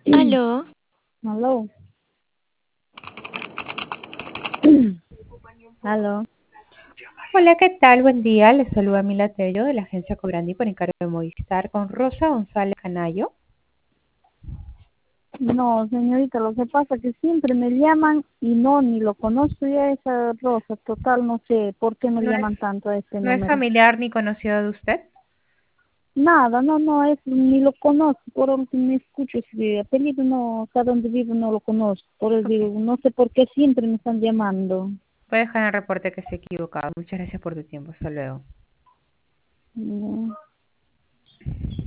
Aló, Aló. Aló. Hola, ¿qué tal? Buen día. Les saluda Mila Tello de la agencia Cobrandi por encargo de Movistar con Rosa González Canayo. No, señorita, lo que pasa es que siempre me llaman y no, ni lo conozco ya esa Rosa. Total, no sé por qué me ¿No es, llaman tanto a este no es número. familiar ni conocido de usted? Nada, no, es, ni lo conozco, por lo que me escucho ese apellido, no, acá donde vivo no lo conozco. Por eso Ok. digo, no sé por qué siempre me están llamando. Voy a dejar en el reporte que se ha equivocado. Muchas gracias por tu tiempo. Hasta luego. No.